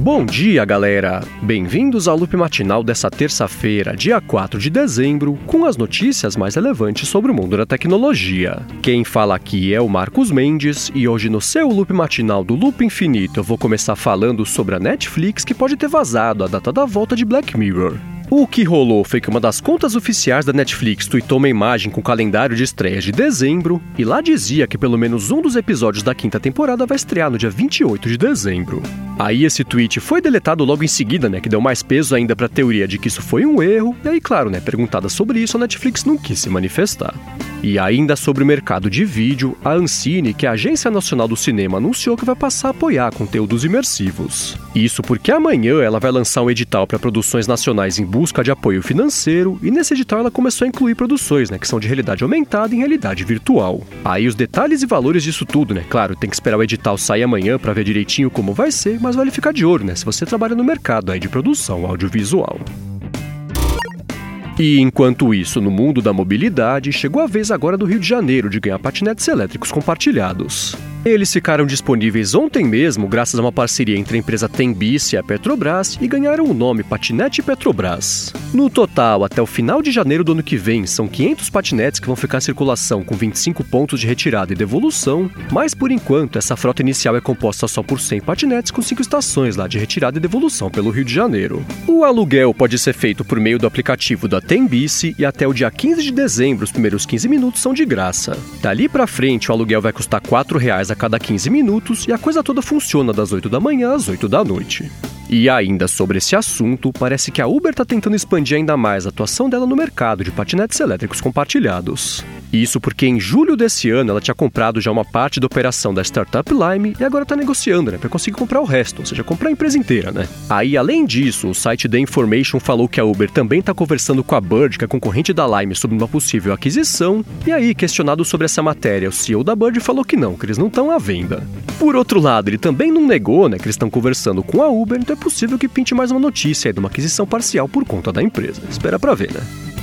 Bom dia, galera! Bem-vindos ao Loop Matinal dessa terça-feira, dia 4 de dezembro, com as notícias mais relevantes sobre o mundo da tecnologia. Quem fala aqui é o Marcos Mendes, e hoje no seu Loop Matinal do Loop Infinito eu vou começar falando sobre a Netflix que pode ter vazado a data da volta de Black Mirror. O que rolou foi que uma das contas oficiais da Netflix tweetou uma imagem com o calendário de estreias de dezembro, e lá dizia que pelo menos um dos episódios da quinta temporada vai estrear no dia 28 de dezembro. Aí esse tweet foi deletado logo em seguida, que deu mais peso ainda pra teoria de que isso foi um erro, e aí claro, perguntada sobre isso, a Netflix não quis se manifestar. E ainda sobre o mercado de vídeo, a Ancine, que é a Agência Nacional do Cinema, anunciou que vai passar a apoiar conteúdos imersivos. Isso porque amanhã ela vai lançar um edital para produções nacionais em busca de apoio financeiro, e nesse edital ela começou a incluir produções, que são de realidade aumentada em realidade virtual. Aí os detalhes e valores disso tudo, claro, tem que esperar o edital sair amanhã para ver direitinho como vai ser, mas vale ficar de olho, se você trabalha no mercado aí de produção audiovisual. E enquanto isso, no mundo da mobilidade, chegou a vez agora do Rio de Janeiro de ganhar patinetes elétricos compartilhados. Eles ficaram disponíveis ontem mesmo graças a uma parceria entre a empresa Tembici e a Petrobras e ganharam o nome Patinete Petrobras. No total, até o final de janeiro do ano que vem, são 500 patinetes que vão ficar em circulação com 25 pontos de retirada e devolução, mas por enquanto essa frota inicial é composta só por 100 patinetes com 5 estações lá de retirada e devolução pelo Rio de Janeiro. O aluguel pode ser feito por meio do aplicativo da Tembici e até o dia 15 de dezembro os primeiros 15 minutos são de graça. Dali pra frente o aluguel vai custar R$4 a cada 15 minutos e a coisa toda funciona das 8 da manhã às 8 da noite. E ainda sobre esse assunto, parece que a Uber está tentando expandir ainda mais a atuação dela no mercado de patinetes elétricos compartilhados. Isso porque em julho desse ano ela tinha comprado já uma parte da operação da startup Lime e agora está negociando, para conseguir comprar o resto, ou seja, comprar a empresa inteira, Aí, além disso, o site The Information falou que a Uber também está conversando com a Bird, que é concorrente da Lime, sobre uma possível aquisição, e aí, questionado sobre essa matéria, o CEO da Bird falou que eles não estão à venda. Por outro lado, ele também não negou, que eles estão conversando com a Uber, então é possível que pinte mais uma notícia aí de uma aquisição parcial por conta da empresa. Espera pra ver,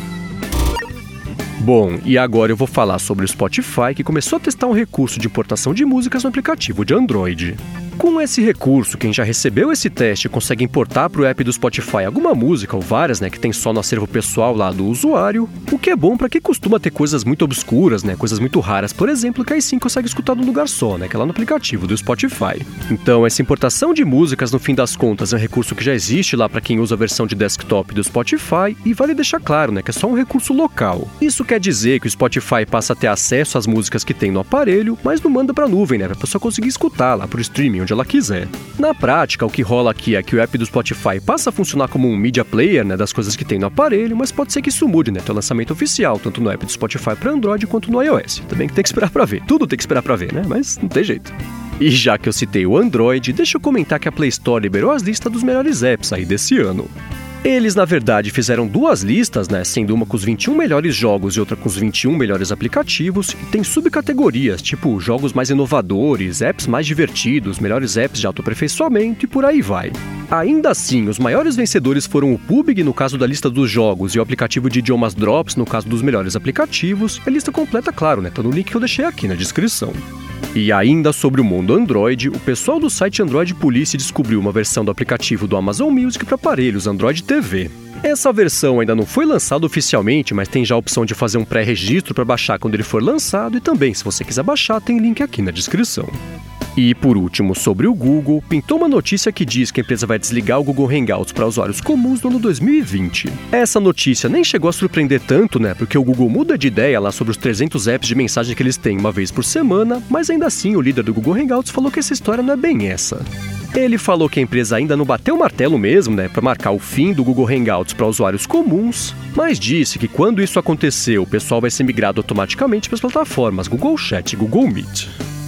Bom, e agora eu vou falar sobre o Spotify, que começou a testar um recurso de importação de músicas no aplicativo de Android. Com esse recurso, quem já recebeu esse teste consegue importar para o app do Spotify alguma música ou várias, que tem só no acervo pessoal lá do usuário, o que é bom para quem costuma ter coisas muito obscuras, coisas muito raras, por exemplo, que aí sim consegue escutar num lugar só, que é lá no aplicativo do Spotify. Então, essa importação de músicas, no fim das contas, é um recurso que já existe lá para quem usa a versão de desktop do Spotify, e vale deixar claro, que é só um recurso local. Isso quer dizer que o Spotify passa a ter acesso às músicas que tem no aparelho, mas não manda para a nuvem, para a pessoa conseguir escutar lá por streaming, onde ela quiser. Na prática, o que rola aqui é que o app do Spotify passa a funcionar como um media player, das coisas que tem no aparelho, mas pode ser que isso mude, até o lançamento oficial, tanto no app do Spotify para Android quanto no iOS. Também que tem que esperar para ver. Tudo tem que esperar para ver, mas não tem jeito. E já que eu citei o Android, deixa eu comentar que a Play Store liberou as listas dos melhores apps aí desse ano. Eles, na verdade, fizeram duas listas, sendo uma com os 21 melhores jogos e outra com os 21 melhores aplicativos, e tem subcategorias, tipo jogos mais inovadores, apps mais divertidos, melhores apps de autoaperfeiçoamento e por aí vai. Ainda assim, os maiores vencedores foram o PUBG, no caso da lista dos jogos, e o aplicativo de idiomas Drops, no caso dos melhores aplicativos, e a lista completa, claro, tá no link que eu deixei aqui na descrição. E ainda sobre o mundo Android, o pessoal do site Android Police descobriu uma versão do aplicativo do Amazon Music para aparelhos Android TV. Essa versão ainda não foi lançada oficialmente, mas tem já a opção de fazer um pré-registro para baixar quando ele for lançado, e também, se você quiser baixar, tem link aqui na descrição. E por último, sobre o Google, pintou uma notícia que diz que a empresa vai desligar o Google Hangouts para usuários comuns no ano 2020. Essa notícia nem chegou a surpreender tanto, porque o Google muda de ideia lá sobre os 300 apps de mensagem que eles têm uma vez por semana, mas ainda assim o líder do Google Hangouts falou que essa história não é bem essa. Ele falou que a empresa ainda não bateu o martelo mesmo, para marcar o fim do Google Hangouts para usuários comuns, mas disse que quando isso acontecer, o pessoal vai ser migrado automaticamente para as plataformas Google Chat e Google Meet.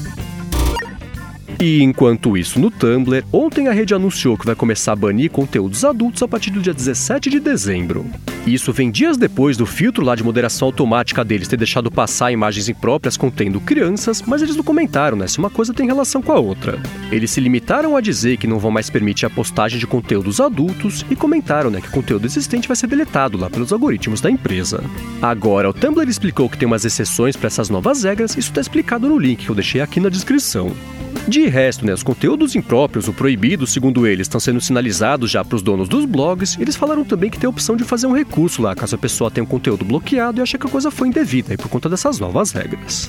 E enquanto isso, no Tumblr, ontem a rede anunciou que vai começar a banir conteúdos adultos a partir do dia 17 de dezembro. Isso vem dias depois do filtro lá de moderação automática deles ter deixado passar imagens impróprias contendo crianças, mas eles não comentaram, se uma coisa tem relação com a outra. Eles se limitaram a dizer que não vão mais permitir a postagem de conteúdos adultos e comentaram, que o conteúdo existente vai ser deletado lá pelos algoritmos da empresa. Agora, o Tumblr explicou que tem umas exceções para essas novas regras, isso está explicado no link que eu deixei aqui na descrição. De resto, os conteúdos impróprios ou proibidos, segundo eles, estão sendo sinalizados já para os donos dos blogs. Eles falaram também que tem a opção de fazer um recurso lá, caso a pessoa tenha um conteúdo bloqueado e ache que a coisa foi indevida, por conta dessas novas regras.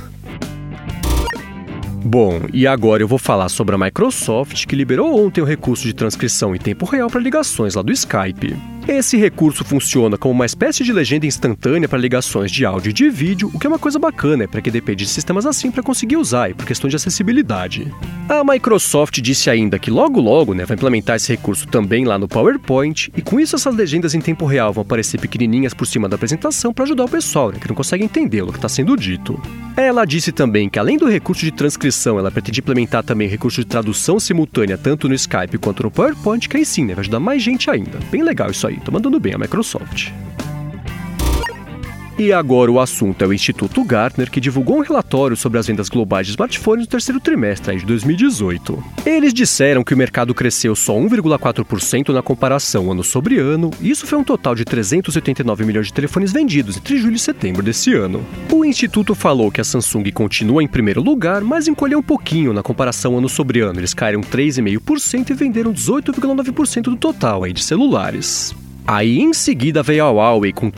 Bom, e agora eu vou falar sobre a Microsoft, que liberou ontem o recurso de transcrição em tempo real para ligações lá do Skype. Esse recurso funciona como uma espécie de legenda instantânea para ligações de áudio e de vídeo, o que é uma coisa bacana, para quem depende de sistemas assim para conseguir usar e por questão de acessibilidade. A Microsoft disse ainda que logo vai implementar esse recurso também lá no PowerPoint, e com isso essas legendas em tempo real vão aparecer pequenininhas por cima da apresentação para ajudar o pessoal, que não consegue entender o que está sendo dito. Ela disse também que além do recurso de transcrição, ela pretende implementar também recurso de tradução simultânea tanto no Skype quanto no PowerPoint, que aí sim, vai ajudar mais gente ainda. Bem legal isso aí. Tô mandando bem a Microsoft. E agora o assunto é o Instituto Gartner, que divulgou um relatório sobre as vendas globais de smartphones no terceiro trimestre de 2018. Eles disseram que o mercado cresceu só 1,4% na comparação ano sobre ano, e isso foi um total de 389 milhões de telefones vendidos entre julho e setembro desse ano. O Instituto falou que a Samsung continua em primeiro lugar, mas encolheu um pouquinho na comparação ano sobre ano. Eles caíram 3,5% e venderam 18,9% do total de celulares. Aí, em seguida, veio a Huawei com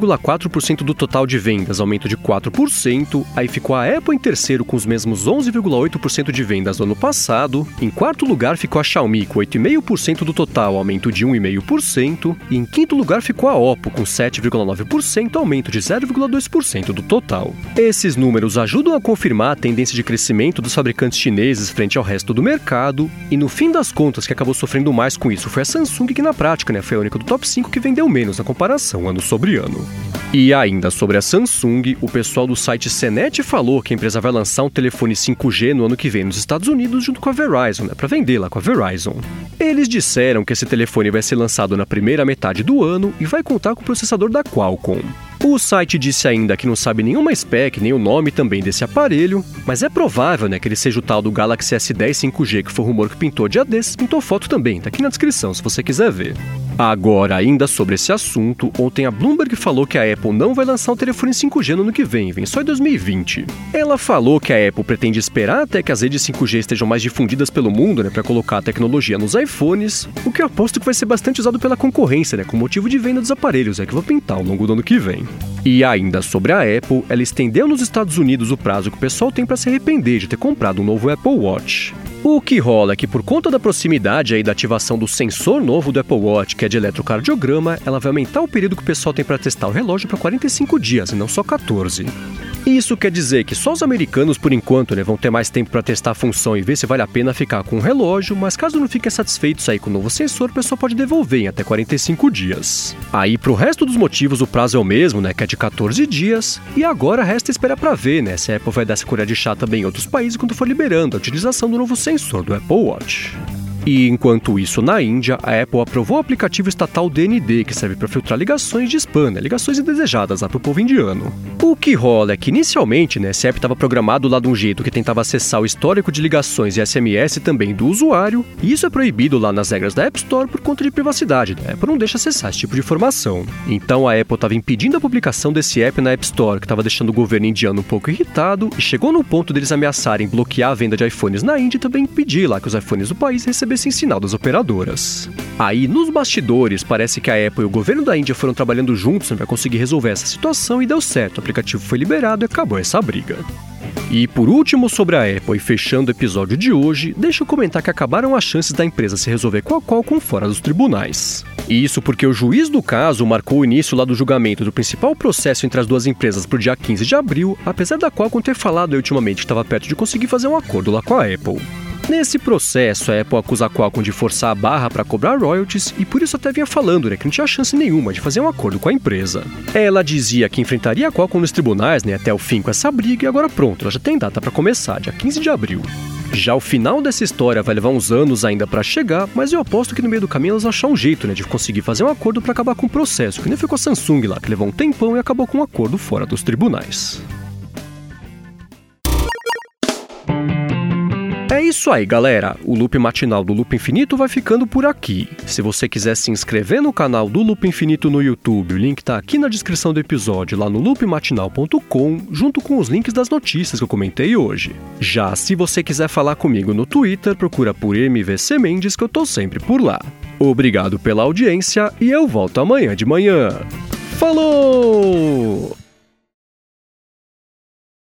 13,4% do total de vendas, aumento de 4%. Aí ficou a Apple em terceiro com os mesmos 11,8% de vendas do ano passado. Em quarto lugar ficou a Xiaomi com 8,5% do total, aumento de 1,5%. E em quinto lugar ficou a Oppo com 7,9%, aumento de 0,2% do total. Esses números ajudam a confirmar a tendência de crescimento dos fabricantes chineses frente ao resto do mercado. E no fim das contas, que acabou sofrendo mais com isso foi a Samsung, que na prática foi a única do top 5 que vendeu menos na comparação ano sobre ano. E ainda sobre a Samsung, o pessoal do site CNET falou que a empresa vai lançar um telefone 5G no ano que vem nos Estados Unidos junto com a Verizon, para vender lá com a Verizon. Eles disseram que esse telefone vai ser lançado na primeira metade do ano e vai contar com o processador da Qualcomm. O site disse ainda que não sabe nenhuma spec, nem o nome também desse aparelho, mas é provável que ele seja o tal do Galaxy S10 5G, que foi o rumor que pintou dia desses, pintou foto também, tá aqui na descrição se você quiser ver. Agora, ainda sobre esse assunto, ontem a Bloomberg falou que a Apple não vai lançar um telefone 5G no ano que vem só em 2020. Ela falou que a Apple pretende esperar até que as redes 5G estejam mais difundidas pelo mundo, para colocar a tecnologia nos iPhones, o que eu aposto que vai ser bastante usado pela concorrência, com motivo de venda dos aparelhos, que vão pintar ao longo do ano que vem. E ainda sobre a Apple, ela estendeu nos Estados Unidos o prazo que o pessoal tem para se arrepender de ter comprado um novo Apple Watch. O que rola é que por conta da proximidade da ativação do sensor novo do Apple Watch, que é de eletrocardiograma, ela vai aumentar o período que o pessoal tem para testar o relógio para 45 dias e não só 14. Isso quer dizer que só os americanos, por enquanto, vão ter mais tempo para testar a função e ver se vale a pena ficar com o relógio, mas caso não fiquem satisfeitos com o novo sensor, o pessoal pode devolver em até 45 dias. Aí, pro resto dos motivos, o prazo é o mesmo, que é de 14 dias, e agora resta esperar para ver, se a Apple vai dar essa colher de chá também em outros países quando for liberando a utilização do novo sensor do Apple Watch. E enquanto isso, na Índia, a Apple aprovou o aplicativo estatal DND, que serve para filtrar ligações de spam, ligações indesejadas lá pro povo indiano. O que rola é que inicialmente, esse app estava programado lá de um jeito que tentava acessar o histórico de ligações e SMS também do usuário, e isso é proibido lá nas regras da App Store por conta de privacidade. A Apple não deixa acessar esse tipo de informação. Então a Apple estava impedindo a publicação desse app na App Store, que estava deixando o governo indiano um pouco irritado, e chegou no ponto deles ameaçarem bloquear a venda de iPhones na Índia e também impedir lá que os iPhones do país recebessem sinal das operadoras. Aí, nos bastidores, parece que a Apple e o governo da Índia foram trabalhando juntos para conseguir resolver essa situação e deu certo. O aplicativo foi liberado e acabou essa briga. E por último, sobre a Apple e fechando o episódio de hoje, deixa eu comentar que acabaram as chances da empresa se resolver com a Qualcomm fora dos tribunais. Isso porque o juiz do caso marcou o início lá do julgamento do principal processo entre as duas empresas para o dia 15 de abril, apesar da Qualcomm ter falado ultimamente que estava perto de conseguir fazer um acordo lá com a Apple. Nesse processo, a Apple acusa a Qualcomm de forçar a barra para cobrar royalties e por isso até vinha falando que não tinha chance nenhuma de fazer um acordo com a empresa. Ela dizia que enfrentaria a Qualcomm nos tribunais até o fim com essa briga e agora pronto, ela já tem data para começar, dia 15 de abril. Já o final dessa história vai levar uns anos ainda para chegar, mas eu aposto que no meio do caminho elas vão achar um jeito de conseguir fazer um acordo para acabar com o processo, que nem foi com a Samsung lá, que levou um tempão e acabou com um acordo fora dos tribunais. É isso aí, galera. O Loop Matinal do Loop Infinito vai ficando por aqui. Se você quiser se inscrever no canal do Loop Infinito no YouTube, o link tá aqui na descrição do episódio, lá no loopmatinal.com, junto com os links das notícias que eu comentei hoje. Já se você quiser falar comigo no Twitter, procura por MVC Mendes, que eu tô sempre por lá. Obrigado pela audiência e eu volto amanhã de manhã. Falou!